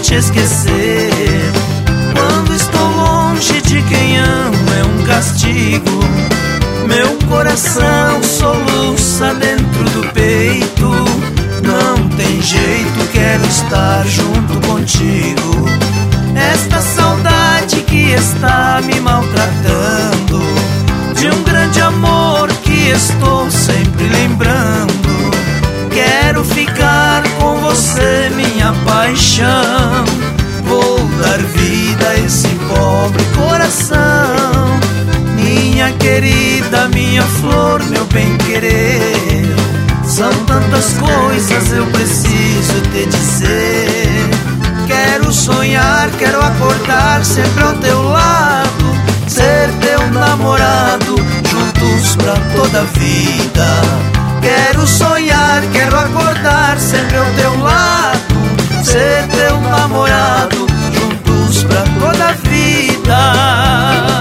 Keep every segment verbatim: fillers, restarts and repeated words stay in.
te esquecer. Quando estou longe de quem amo é um castigo. Meu coração soluça dentro do peito. Não tem jeito, quero estar junto contigo. Esta saudade que está me maltratando, de um grande amor que estou sempre lembrando. Quero ficar com você, minha paixão. Vou dar vida a esse pobre coração. Minha querida, minha flor, meu bem-querer. São tantas coisas eu preciso te dizer. Quero sonhar, quero acordar sempre ao teu lado, ser teu namorado, juntos pra toda a vida. Quero sonhar, quero acordar sempre ao teu lado, ser teu namorado, juntos pra toda a vida.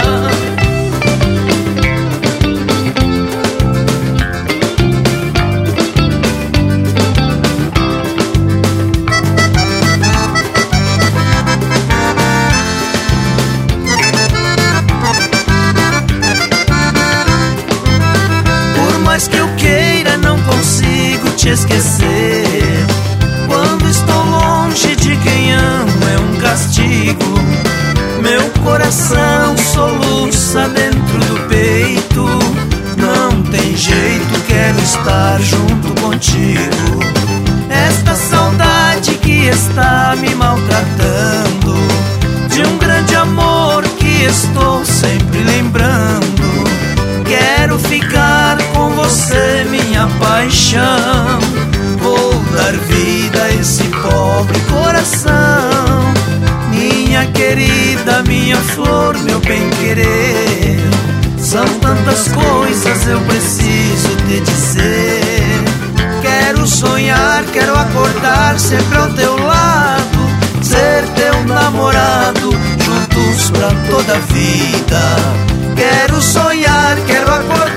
Que eu queira, não consigo te esquecer. Quando estou longe de quem amo é um castigo. Meu coração soluça dentro do peito. Não tem jeito, quero estar junto contigo. Esta saudade que está me maltratando, de um grande amor que estou sempre lembrando. Quero ficar com você, minha paixão. Vou dar vida a esse pobre coração. Minha querida, minha flor, meu bem-querer. São tantas coisas eu preciso te dizer. Quero sonhar, quero acordar sempre ao teu lado, ser teu namorado, juntos pra toda a vida. Quero sonhar, quero acordar